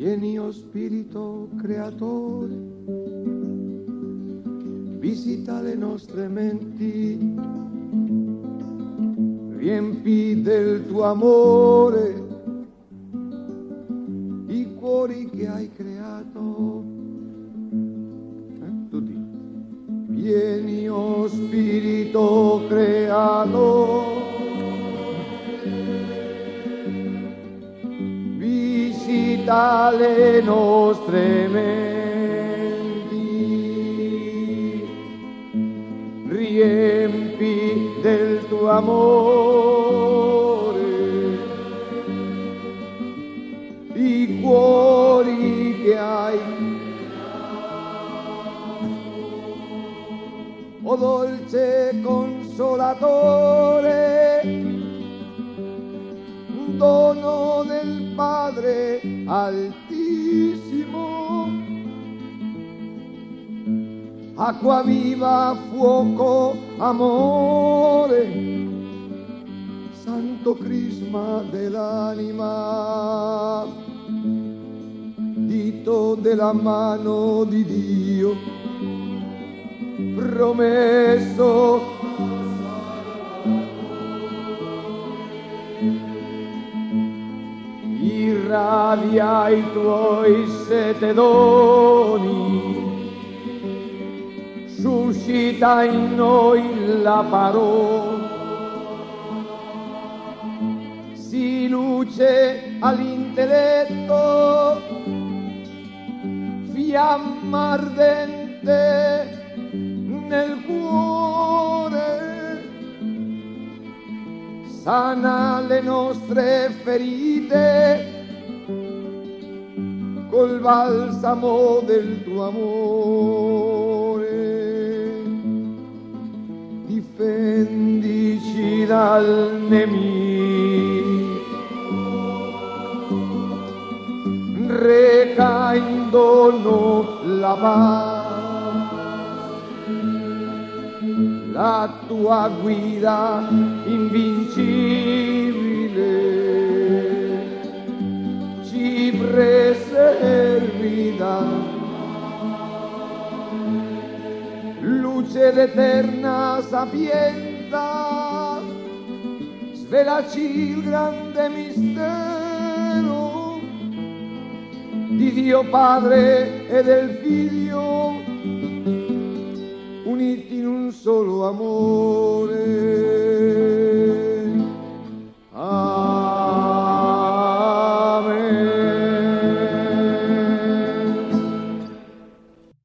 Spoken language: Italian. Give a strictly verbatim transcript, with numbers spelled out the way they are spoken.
Vieni, o Spirito Creatore, visita le nostre menti, riempi del tuo amore i cuori che hai creato. Eh, tu di. Vieni, o Spirito Creatore, visita le nostre menti, riempi del tuo amore i cuori che hai. O dolce Consolatore, dono del Padre Altissimo, acqua viva, fuoco, amore, santo crisma dell'anima, dito della mano di Dio, promesso irradia i tuoi sette doni, suscita in noi la parola, si luce all'intelletto, fiamma ardente nel cuore, sana le nostre ferite col balsamo del tuo amore, difendici dal nemico, reca in dono la pace, la tua guida invincibile ci preserva, luce d'eterna sapienza, svelaci il grande mistero di Dio Padre e del Figlio, uniti in un solo amore.